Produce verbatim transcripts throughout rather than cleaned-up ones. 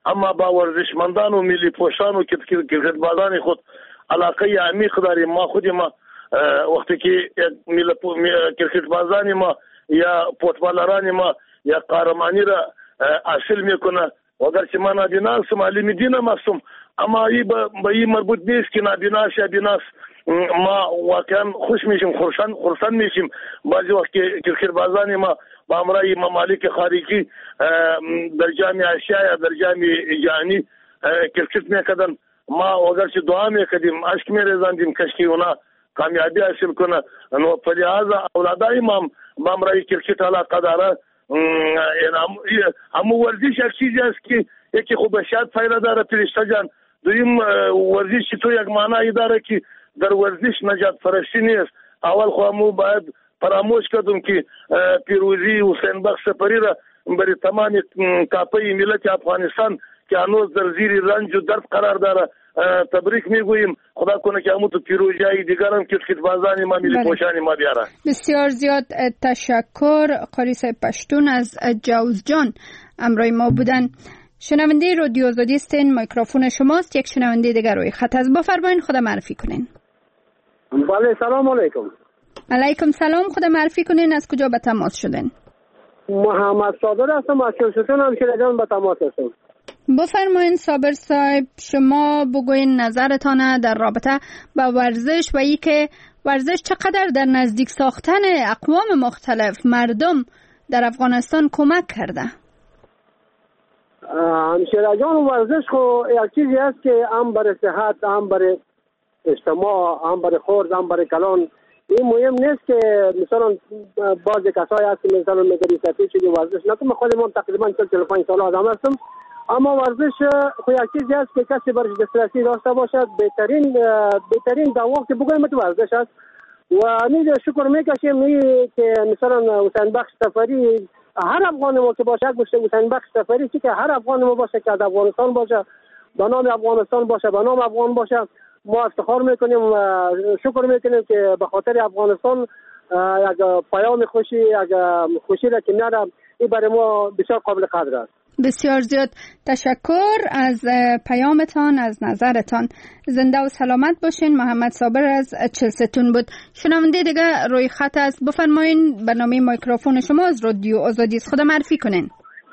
اما با ورزشمندان و ملی پوشان و کرکت بازان خود علاقه عمیق داریم. ما خود ما وقتی که ملی کرکت بازان ما یا فوتبالران ما یا قهرمانی را حاصل میکنه و اگرچه ما نابینا هستم عالم دین هم هستم اما ای به این مربوط نیست که نابینا یا بیناس. ما واقعا خوش میشیم، خرسند خرسند میشیم بعضی وقت که کرکت بازان ما با امرای ممالک خارجی در جام آسیا یا در جام جهانی کرکت میکردن. ما اگرچه دعا میکردیم، اشک میریزاندیم کاشکی اونا کامیابی حاصل کنه. نو په لحاظ اولادای ما با امرای کرکت علاقه داره. همو ورزش یک چیزی است که یکی خوب شاید فایده داره فرشته جان. دویم ورزش تو یک معنی داره که در ورزش نجات پرستی نیست. اول خو همو باید فراموش کردم که پیروزی حسین بخش سپری را برای تمام کاپی ملت افغانستان که هنوز در زیر رنج و درد قرار داره تبریک میگوییم. خدا کنه که همو تو پیروزی دیگر هم کرکت بازان ما ملی پوشان ما بیاره. بسیار زیاد تشکر. قاری صاحب پشتون از جوزجان امروی ما بودن. شنونده رادیو آزادی هستین، میکروفون شماست. یک شنونده دیگر روی خط از بفرمایین، خدا معرفی کنین. بله سلام علیکم. علیکم سلام، خدا معرفی کنین، از کجا به تماس شدین؟ محمد صابر هستم از چلستون همشیرجان به تماس هستم. بفرمایین صابر صاحب، شما بگوین نظرتان در رابطه با ورزش و ای که ورزش چقدر در نزدیک ساختن اقوام مختلف مردم در افغانستان کمک کرده. همشیرجان ورزش خو یک چیزی است که هم برای صحت، هم برای اجتماع، هم برای خورد، هم برای کلان این مهم نیست که مثلا بعض کسایی هست که مثلا میگه سفید شدی ورزش نکنم. خود من تقریبا چهل و پنج سال آدم هستم اما ورزش خو یک چیزی است که کسی برش دسترسی داشته باشد بهترین بهترین دوا که بگویم تو ورزش است. و نیز شکر میکشیم که مثلا حسین بخش سفری هر افغان ما که باشه گوشه حسین بخش سفری که هر افغان ما باشه که از افغانستان باشه به نام افغانستان باشه به نام افغان باشه ما افتخار میکنیم و شکر میکنیم که به خاطر افغانستان یک پیام خوشی یک خوشی را که میاره این برای ما بسیار قابل قدر است. بسیار زیاد تشکر از پیامتان، از نظرتان. زنده و سلامت باشین. محمد صابر از چلستون بود. شنونده دیگه روی خط است، بفرمایین برنامه میکروفون شما از رادیو آزادی است، خدا معرفی کنین.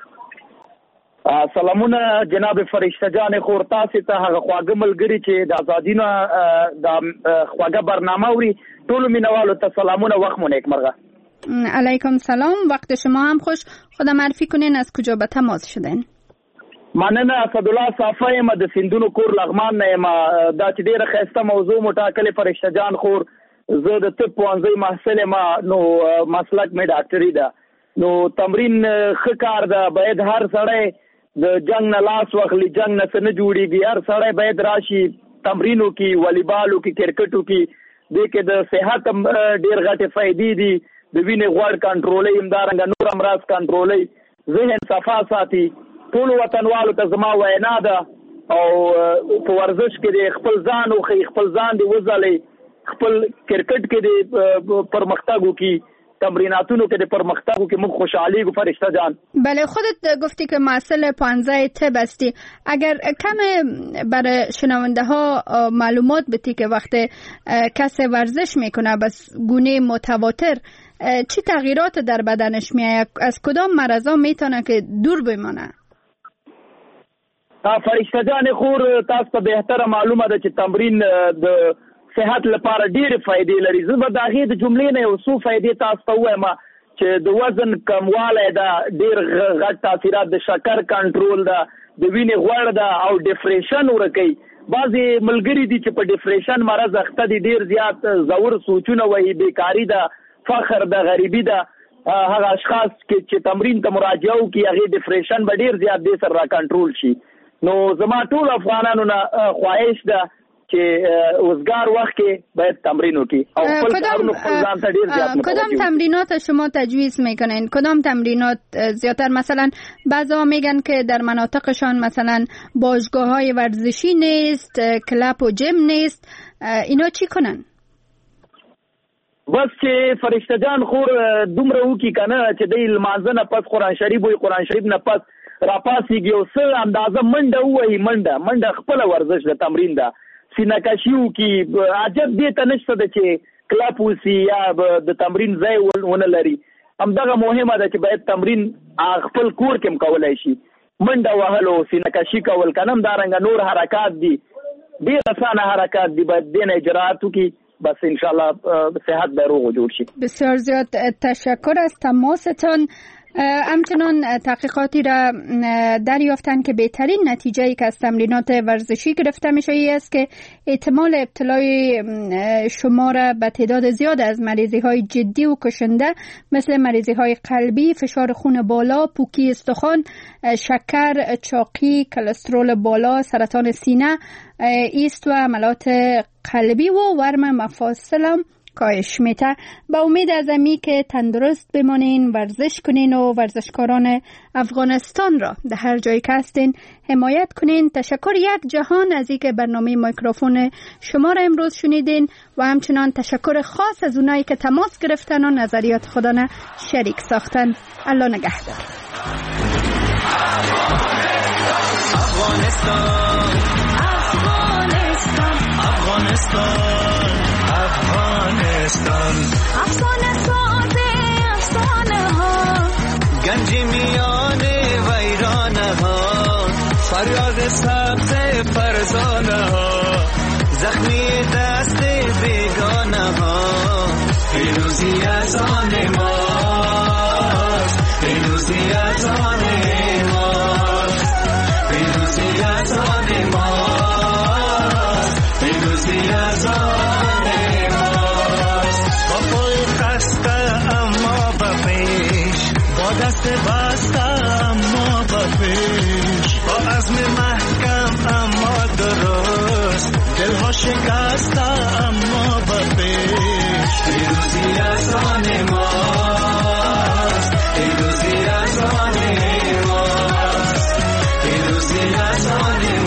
سلامونه جناب فرشته جان خور تاسو ته هغه خواږه ملګری چې د ازادینو د خواږه برنامه وري ټول مینوالو ته سلامونه وخت مونږ مرغه. علیکم سلام، وقت شما هم خوش. خدا معرفی کنین از کجا به تماس شدین؟ مننه اسدالله صافی ما د سندونو کور لغمان نه ما دا چې ډیره خسته موضوع مټاکله فرشته جان خور زه د طب پوهنځي محصل ما نو مسلک می ډاکټري ده نو تمرین ښه کار ده. باید هر سړی د جنگ نه لاس واخلي، جنگ نه څه نه جوړیږي. هر سړی باید راشي تمرینو کې، والیبالو کې، کرکټو کې. دې کې د صحت ډېر غټې فائدې دي. د وینې غوړ کنټرولوي، همدارنګه نور امراض کنټرولوي، ذهن صفا ساتي. ټولو وطنوالو ته زما وینا ده او په ورزش کې د خپل ځان وښي، خپل ځان دې وځلئ، خپل کرکټ کې د پرمختګ وکړي، تمریناتونو که در پرمختگو که من خوشحالی گو فرشته جان. بله، خودت گفتی که محصل پانزده طب هستی. اگر کم برای شنونده ها معلومات بدی که وقت کسی ورزش میکنه بس گونه متواتر چی تغییرات در بدنش میاد؟ از کدام مرضا میتونه که دور بمانه؟ فرشته جان خور تاسو ته بهتره معلومه ده چې تمرین د صحت لپاره ډېرې فائدې لري. زه به د هغې د جملې نه یو څو فائدې تاسو ته ووایم چې د وزن کموالی ده، ډېر غټ تاثیرات د شکر کنټرول ده، د وینې غوړ ده او ډپریشن ورکوي. بعضې ملګري دي چې په ډپریشن مرض اخته دي، ډېر زیات زور سوچونه وایي، بیکاري ده، فخر ده، غریبي ده. هغه اشخاص چې تمرین ته مراجعه وکړي هغې ډپریشن به ډېر زیات دې سره را کنټرول شي. نو زما ټول افغانانو نه خواهش ده چې وزګار وخت کې باید تمرین وکړي او خپل کارونو خپل ځان ته ډېر زیات متوجه. کدام تمرینات شما تجویز میکنین؟ کدام تمرینات زیاتر؟ مثلا بعضا میگن که در مناطقشان مثلا باشگاه‌های ورزشی نیست، کلاب و جیم نیست، اینا چی کنن؟ بس چې فرشته جان خور دومره وکړي که نه چې دی لمانځه نه پس قرآن شریف وایي، قرآن شریف نه پس راپاسیږي او څه اندازه منډه ووهي منډه منډه خپله ورزش د تمرین ده سینه کشي وکړي عجب دې ته نشته ده چې کلپ وسي یا د تمرین ځای ونه لري همدغه مهمه ده چې باید تمرین خپل کور کې هم کولی شي منډه وهلو سینه کشي کول که نه همدارنګه نور حرکات دي ډېر اسانه حرکات دي باید دې نه اجراات وکړي بس انشاءالله صحت به روغ و جوړ شي. بسیار زیاد تشکر از تماستان. همچنان تحقیقاتی را دریافتند که بهترین نتیجه‌ای که از تمرینات ورزشی گرفته میشه ای است که احتمال ابتلای شما را به تعداد زیاد از مریضی های جدی و کشنده مثل مریضی های قلبی، فشار خون بالا، پوکی استخوان، شکر، چاقی، کلسترول بالا، سرطان سینه، ایست و عملات قلبی و ورم مفاصل کاهش میده. با امید از امی که تندرست بمانین، ورزش کنین و ورزشکاران افغانستان را در هر جایی که هستین حمایت کنین. تشکر یک جهان از اینکه برنامه میکروفون شما را امروز شنیدین و همچنان تشکر خاص از اونایی که تماس گرفتن و نظریات خودانه شریک ساختن. الله نگهدار. افغانستان افغانستان افغانستان افغانستان افسانه ساز افسانه ها گنج میان ویرانه ها فریاد سبز فرزانه ها زخمی دست بیگانه ها پیروزی از آن ماست پیروزی از آن ماست پیروزی از آن ماست پیروزی از آن دست بسته اما با پیش با عزم محکم اما درست دلها شکسته اما با پیش پیروزی از آن ماست پیروزی از آن ماست پیروزی از آن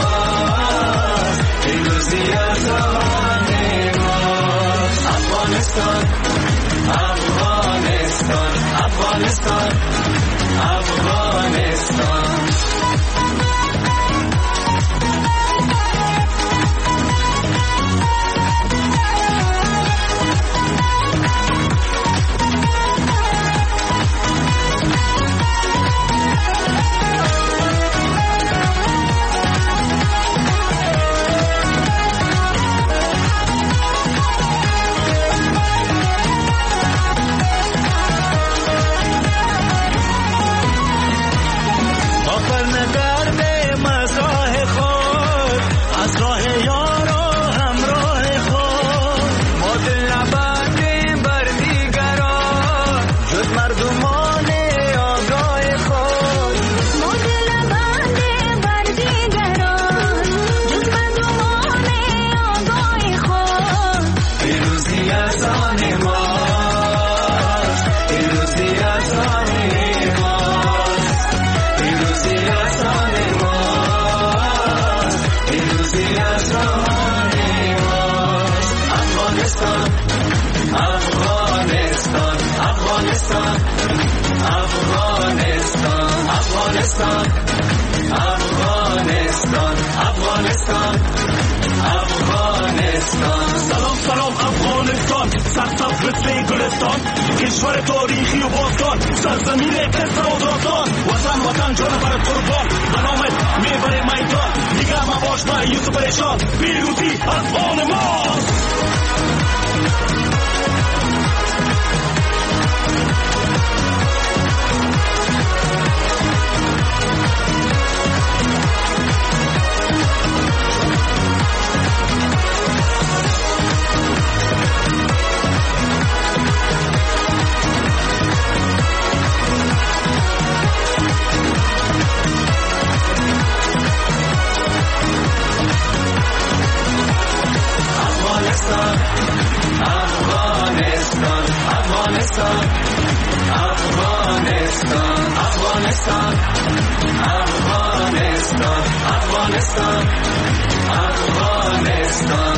ماست پیروزی از آن ماست افغانستان افغانستان افغانستان افغانستان افغانستان افغانستان افغانستان افغانستان سلام سلام افغانستان سرسبز مثل گلستان کشور تاریخی و باستان سرزمین قصر و داستان وطن وطن جان بر قربان به نامت میبره میدان دیگه مباش مایوس و پریشان پیروزی از آن ماست Afghanistan, Afghanistan, Afghanistan, Afghanistan, Afghanistan.